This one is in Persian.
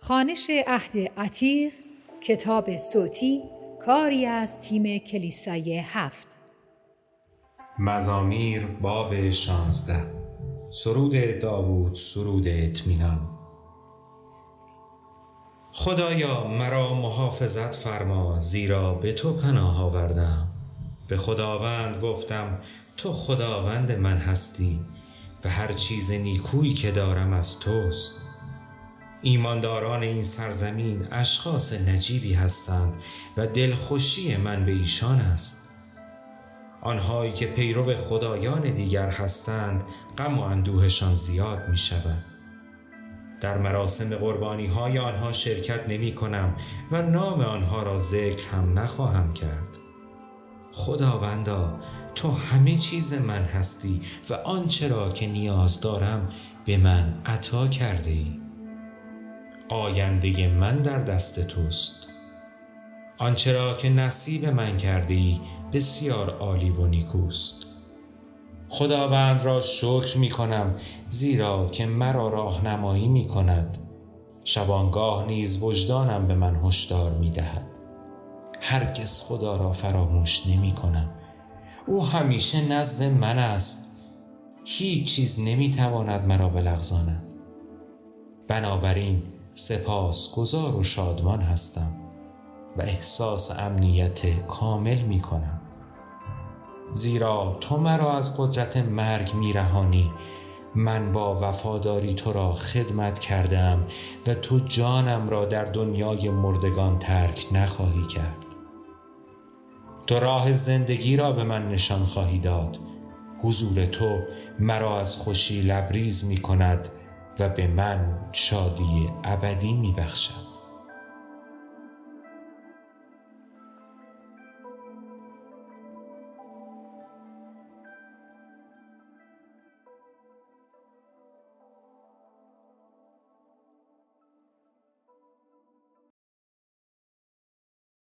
خوانش عهد عتیق، کتاب صوتی، کاری از تیم کلیسای 7. مزامیر باب 16. سرود داوود، سرود اطمینان. خدایا مرا محافظت فرما، زیرا به تو پناه آوردم. به خداوند گفتم تو خداوند من هستی و هر چیز نیکویی که دارم از توست. ایمانداران این سرزمین اشخاص نجیبی هستند و دلخوشی من به ایشان است. آنهایی که پیرو خدایان دیگر هستند غم و اندوهشان زیاد می شود. در مراسم قربانی های آنها شرکت نمی کنم و نام آنها را ذکر هم نخواهم کرد. خداوندا تو همه چیز من هستی و آنچه را که نیاز دارم به من عطا کرده ای. آینده من در دست توست. آنچه را که نصیب من کرده ای بسیار عالی و نیکوست. خداوند را شکر می کنم زیرا که مرا راهنمایی می کند. شبانگاه نیز وجدانم به من هشدار می دهد. هرگز خدا را فراموش نمی کنم. او همیشه نزد من است. هیچ چیز نمی تواند مرا بلغزاند. بنابراین سپاسگزار و شادمان هستم و احساس امنیت کامل می کنم. زیرا تو مرا از قدرت مرگ می رهانی. من با وفاداری تو را خدمت کردم و تو جانم را در دنیای مردگان ترک نخواهی کرد. تو راه زندگی را به من نشان خواهی داد. حضور تو مرا از خوشی لبریز می کند و به من شادی ابدی می بخشد.